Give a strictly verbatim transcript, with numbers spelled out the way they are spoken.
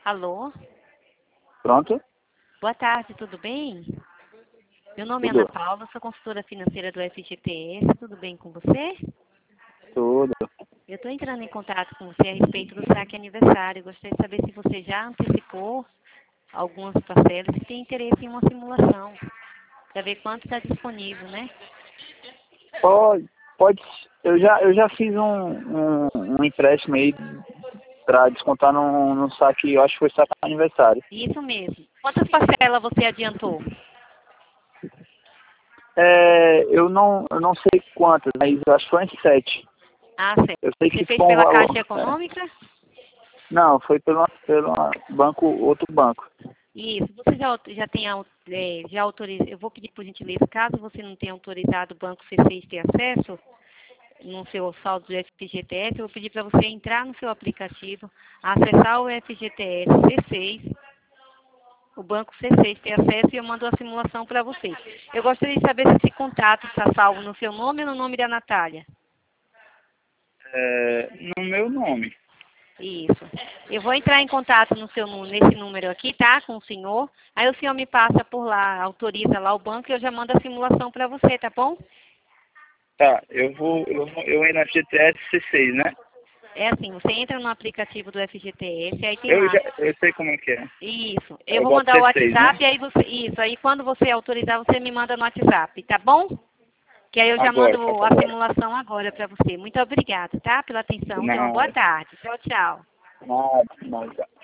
Alô? Pronto? Boa tarde, tudo bem? Meu nome Tudo. é Ana Paula, sou consultora financeira do F G T S, tudo bem com você? Tudo. Eu estou entrando em contato com você a respeito do saque aniversário. Gostaria de saber se você já antecipou algumas parcelas e tem interesse em uma simulação, para ver quanto está disponível, né? Pode, pode. Eu já, eu já fiz um, um, um empréstimo aí para descontar no, no saque, eu acho que foi saque aniversário. Isso mesmo. Quantas parcelas você adiantou? É, eu não, eu não sei quantas, mas eu acho que foi em sete. Ah, certo. Eu sei Você que fez foi um pela valor. Caixa É. Econômica? Não, foi pelo, pelo banco, outro banco. Isso. Você já, au- já tem au- é, já autorizado, eu vou pedir por gentileza, caso você não tenha autorizado o Banco C seis ter acesso no seu saldo do F G T S, eu vou pedir para você entrar no seu aplicativo, acessar o F G T S C seis, o Banco C seis ter acesso e eu mando a simulação para você. Eu gostaria de saber se esse contato está salvo no seu nome ou no nome da Natália. É, no meu nome. Isso. Eu vou entrar em contato no seu, nu- nesse número aqui, tá? Com o senhor. Aí o senhor me passa por lá, autoriza lá o banco e eu já mando a simulação para você, tá bom? Tá, eu vou, eu vou, eu entro na F G T S C seis, né? É assim, você entra no aplicativo do F G T S, aí tem Eu lá. já, eu sei como é que é. Isso. Eu Eu vou boto mandar o C seis, né? WhatsApp, aí você. Isso. Aí quando você autorizar, você me manda no WhatsApp, tá bom? Que aí eu já Agora, mando faça a agora. simulação agora para você. Muito obrigada, tá? Pela atenção. Tenha uma boa Não, tarde. Tchau, tchau. nada, nada.